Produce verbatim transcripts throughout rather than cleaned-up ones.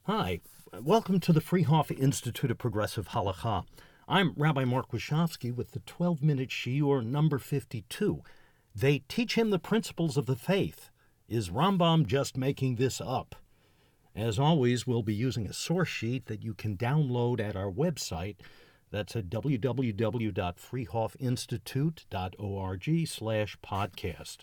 Hi, welcome to the Freehofer Institute of Progressive Halakha. I'm Rabbi Mark Wachowski with the twelve-minute shiur number fifty-two. They teach him the principles of the faith. Is Rambam just making this up? As always, we'll be using a source sheet that you can download at our website. That's at w w w dot freehofinstitute dot org slash podcast.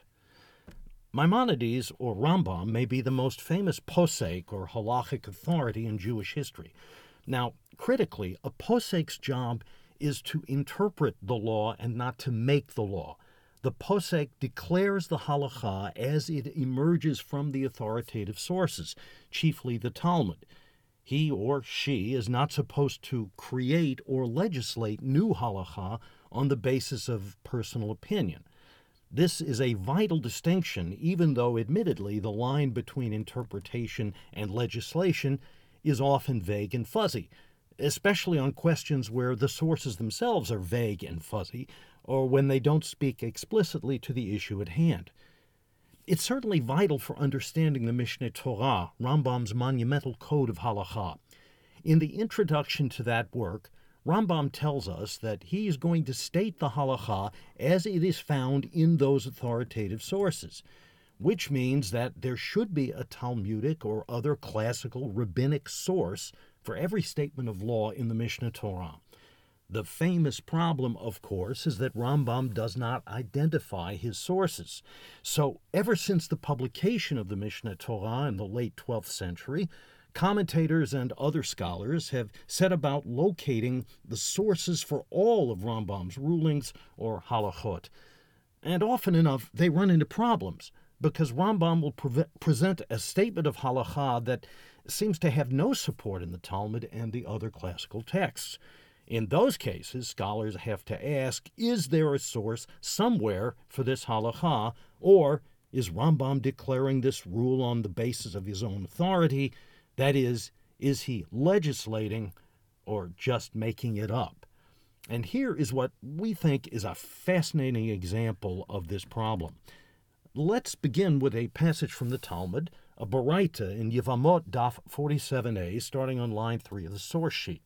Maimonides, or Rambam, may be the most famous posek, or halachic authority in Jewish history. Now, critically, a posek's job is to interpret the law and not to make the law. The posek declares the halakha as it emerges from the authoritative sources, chiefly the Talmud. He or she is not supposed to create or legislate new halakha on the basis of personal opinion. This is a vital distinction, even though, admittedly, the line between interpretation and legislation is often vague and fuzzy, especially on questions where the sources themselves are vague and fuzzy, or when they don't speak explicitly to the issue at hand. It's certainly vital for understanding the Mishneh Torah, Rambam's monumental code of halakha. In the introduction to that work, Rambam tells us that he is going to state the halakha as it is found in those authoritative sources, which means that there should be a Talmudic or other classical rabbinic source for every statement of law in the Mishneh Torah. The famous problem, of course, is that Rambam does not identify his sources. So, ever since the publication of the Mishneh Torah in the late twelfth century, commentators and other scholars have set about locating the sources for all of Rambam's rulings, or halachot. And often enough, they run into problems, because Rambam will pre- present a statement of halakha that seems to have no support in the Talmud and the other classical texts. In those cases, scholars have to ask, is there a source somewhere for this halakha, or is Rambam declaring this rule on the basis of his own authority? That is, is he legislating or just making it up? And here is what we think is a fascinating example of this problem. Let's begin with a passage from the Talmud, a Baraita in Yevamot Daf forty-seven a, starting on line three of the source sheet.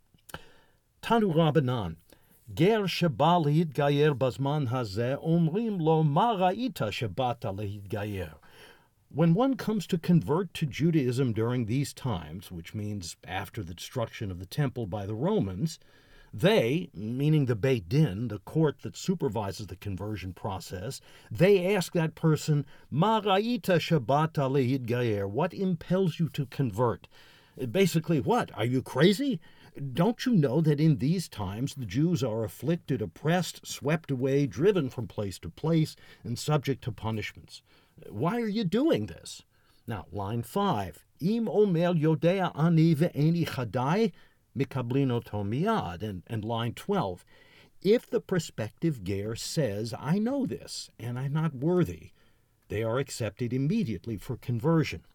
Tanu Rabbanan, Ger sheba lehitgayer bazman hazeh, omrim lo ma ra'ita shebata lehitgayer. When one comes to convert to Judaism during these times, which means after the destruction of the temple by the Romans, they, meaning the Beit Din, the court that supervises the conversion process, they ask that person, Ma ra'ita shebata lehitgayer, what impels you to convert? Basically, what? Are you crazy? Don't you know that in these times the Jews are afflicted, oppressed, swept away, driven from place to place, and subject to punishments? Why are you doing this? Now, line five, Im omer yodea ani ve'eni chadai mikablin oto miyad, and, and line twelve, if the prospective ger says, I know this, and I'm not worthy, they are accepted immediately for conversion.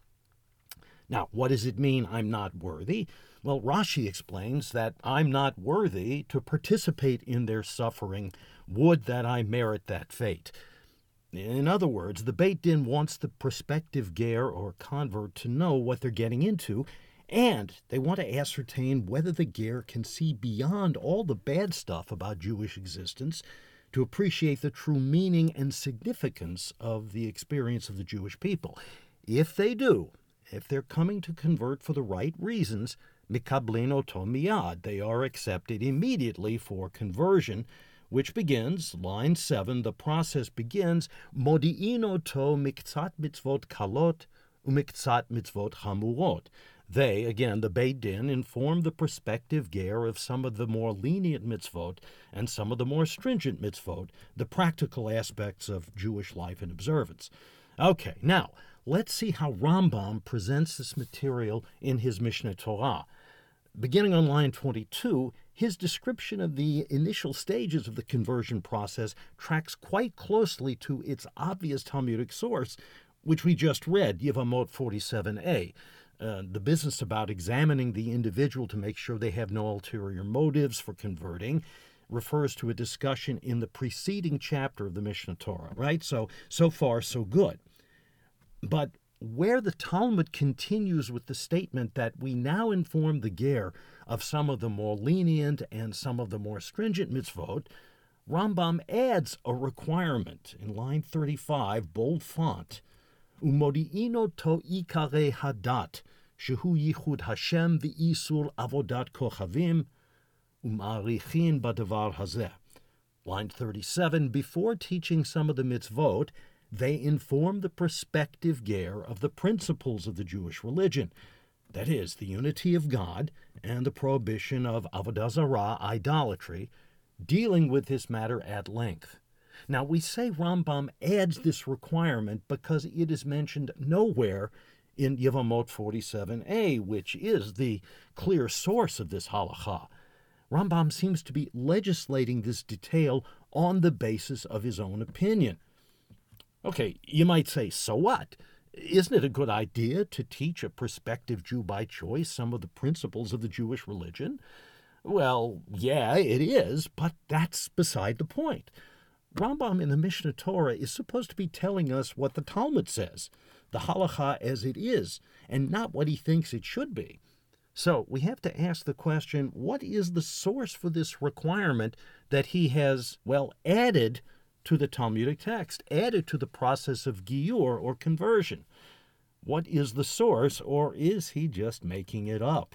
Now, what does it mean, I'm not worthy? Well, Rashi explains that I'm not worthy to participate in their suffering. Would that I merit that fate. In other words, the Beit Din wants the prospective ger or convert to know what they're getting into, and they want to ascertain whether the ger can see beyond all the bad stuff about Jewish existence to appreciate the true meaning and significance of the experience of the Jewish people. If they do, if they're coming to convert for the right reasons, mikablin oto miyad, they are accepted immediately for conversion, which begins, line seven, the process begins, modi'in oto miktzat mitzvot kalot umiktzat mitzvot chamurot. They, again, the Beit Din, inform the prospective ger of some of the more lenient mitzvot and some of the more stringent mitzvot, the practical aspects of Jewish life and observance. Okay, now, let's see how Rambam presents this material in his Mishneh Torah. Beginning on line twenty-two, his description of the initial stages of the conversion process tracks quite closely to its obvious Talmudic source, which we just read, Yevamot forty-seven a. Uh, the business about examining the individual to make sure they have no ulterior motives for converting refers to a discussion in the preceding chapter of the Mishneh Torah, right? So, so far, so good. But where the Talmud continues with the statement that we now inform the ger of some of the more lenient and some of the more stringent mitzvot, Rambam adds a requirement in line thirty-five, bold font, Umodi'ino to ikare hadat, shehu yichud Hashem v'isur avodat kochavim, um'arichin badavar hazeh. Line thirty-seven, before teaching some of the mitzvot, they inform the prospective ger of the principles of the Jewish religion, that is, the unity of God and the prohibition of avodah zarah, idolatry, dealing with this matter at length. Now, we say Rambam adds this requirement because it is mentioned nowhere in Yevamot forty-seven a, which is the clear source of this halakha. Rambam seems to be legislating this detail on the basis of his own opinion. Okay, you might say, so what? Isn't it a good idea to teach a prospective Jew by choice some of the principles of the Jewish religion? Well, yeah, it is, but that's beside the point. Rambam in the Mishnah Torah is supposed to be telling us what the Talmud says, the halakha as it is, and not what he thinks it should be. So we have to ask the question, what is the source for this requirement that he has, well, added to the Talmudic text, added to the process of giyur or conversion? What is the source, or is he just making it up?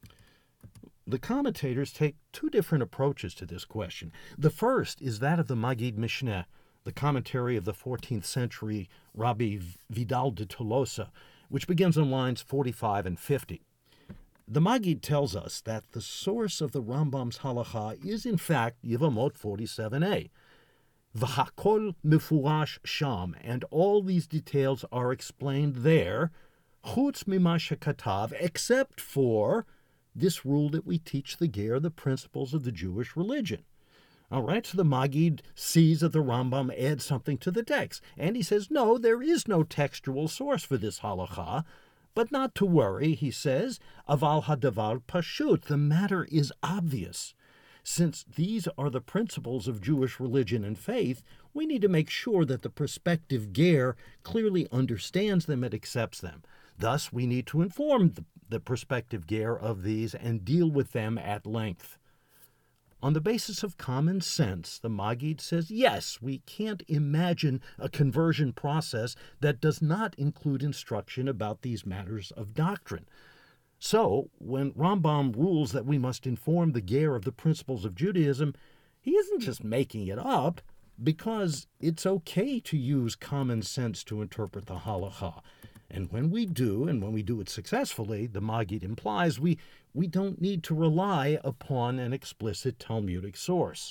The commentators take two different approaches to this question. The first is that of the Magid Mishneh, the commentary of the fourteenth century Rabbi Vidal de Tolosa, which begins on lines forty-five and fifty. The Magid tells us that the source of the Rambam's halakha is in fact Yevamot forty-seven a. V'hakol mefurash sham, and all these details are explained there, chutz mima shekatav, except for this rule that we teach the ger the principles of the Jewish religion. All right, so the Magid sees that the Rambam adds something to the text, and he says, no, there is no textual source for this halakha, but not to worry, he says, aval hadavar pashut, the matter is obvious. Since these are the principles of Jewish religion and faith, we need to make sure that the prospective ger clearly understands them and accepts them. Thus, we need to inform the, the prospective ger of these and deal with them at length. On the basis of common sense, the Magid says, yes, we can't imagine a conversion process that does not include instruction about these matters of doctrine. So, when Rambam rules that we must inform the ger of the principles of Judaism, he isn't just making it up, because it's okay to use common sense to interpret the halakha. And when we do, and when we do it successfully, the Magid implies we, we don't need to rely upon an explicit Talmudic source.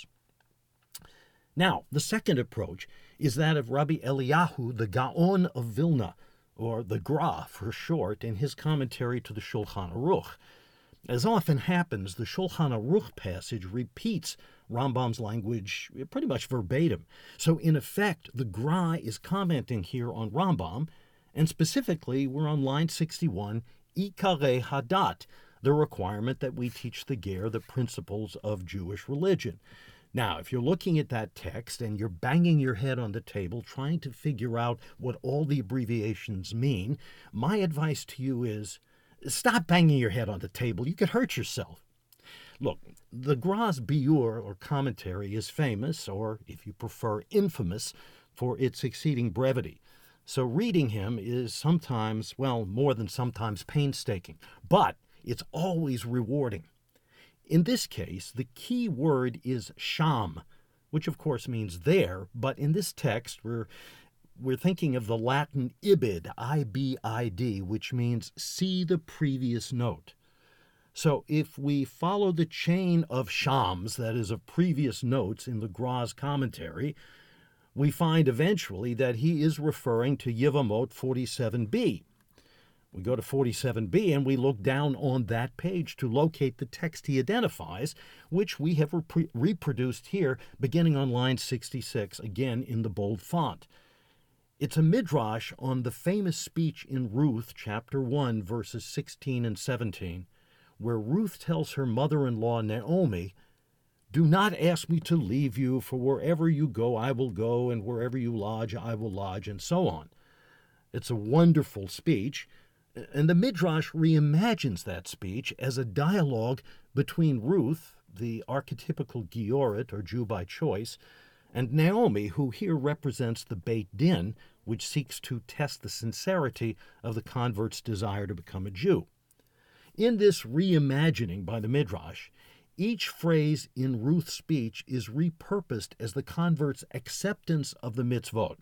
Now, the second approach is that of Rabbi Eliyahu, the Gaon of Vilna, or the Gra for short, in his commentary to the Shulchan Aruch. As often happens, the Shulchan Aruch passage repeats Rambam's language pretty much verbatim. So in effect, the Gra is commenting here on Rambam, and specifically, we're on line sixty-one, Ikare Hadat, the requirement that we teach the ger the principles of Jewish religion. Now, if you're looking at that text and you're banging your head on the table trying to figure out what all the abbreviations mean, my advice to you is stop banging your head on the table. You could hurt yourself. Look, the Gra's biur, or commentary, is famous, or if you prefer, infamous, for its exceeding brevity. So reading him is sometimes, well, more than sometimes painstaking, but it's always rewarding. In this case, the key word is sham, which of course means there, but in this text we're we're thinking of the Latin ibid, I B I D, which means see the previous note. So if we follow the chain of shams, that is of previous notes in the Gra's commentary, we find eventually that he is referring to Yevamot forty-seven b. We go to forty-seven b and we look down on that page to locate the text he identifies, which we have rep- reproduced here, beginning on line sixty-six, again in the bold font. It's a midrash on the famous speech in Ruth, chapter one, verses sixteen and seventeen, where Ruth tells her mother-in-law Naomi, "Do not ask me to leave you, for wherever you go I will go, and wherever you lodge I will lodge," and so on. It's a wonderful speech, and the Midrash reimagines that speech as a dialogue between Ruth, the archetypical Giorit, or Jew by choice, and Naomi, who here represents the Beit Din, which seeks to test the sincerity of the convert's desire to become a Jew. In this reimagining by the Midrash, each phrase in Ruth's speech is repurposed as the convert's acceptance of the mitzvot.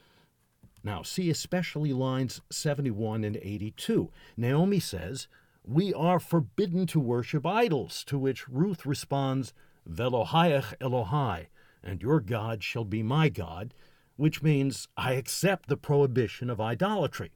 Now, see especially lines seventy-one and eighty-two. Naomi says, "We are forbidden to worship idols," to which Ruth responds, "Velohayach Elohai," and your God shall be my God, which means I accept the prohibition of idolatry.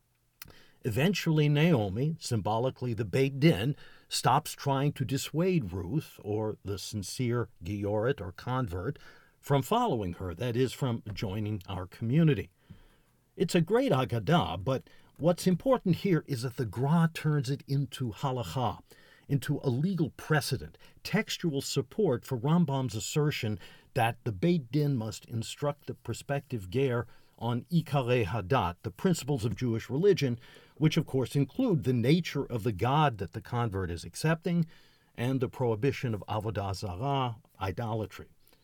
Eventually, Naomi, symbolically the Beit Din, stops trying to dissuade Ruth, or the sincere Giorit or convert, from following her, that is, from joining our community. It's a great Agadah, but what's important here is that the Gra turns it into halakha, into a legal precedent, textual support for Rambam's assertion that the Beit Din must instruct the prospective ger on Ikarei Hadat, the principles of Jewish religion, which of course include the nature of the God that the convert is accepting and the prohibition of Avodah Zarah, idolatry.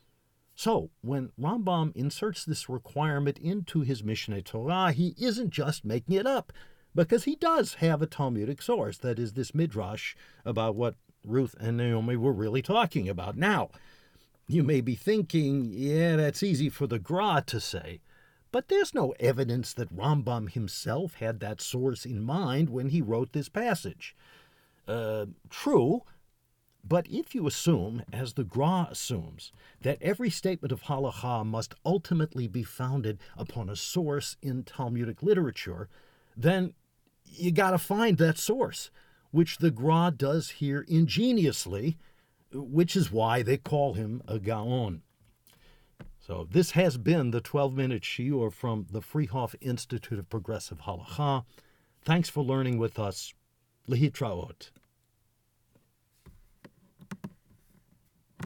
So, when Rambam inserts this requirement into his Mishneh Torah, he isn't just making it up, because he does have a Talmudic source, that is, this Midrash, about what Ruth and Naomi were really talking about. Now, you may be thinking, yeah, that's easy for the Gra to say, but there's no evidence that Rambam himself had that source in mind when he wrote this passage. Uh, true, but if you assume, as the Gra assumes, that every statement of halakha must ultimately be founded upon a source in Talmudic literature, then you got to find that source, which the Gra does here ingeniously, which is why they call him a Gaon. So this has been the twelve-minute shiur from the Freehoff Institute of Progressive Halakha. Thanks for learning with us. Lehitraot.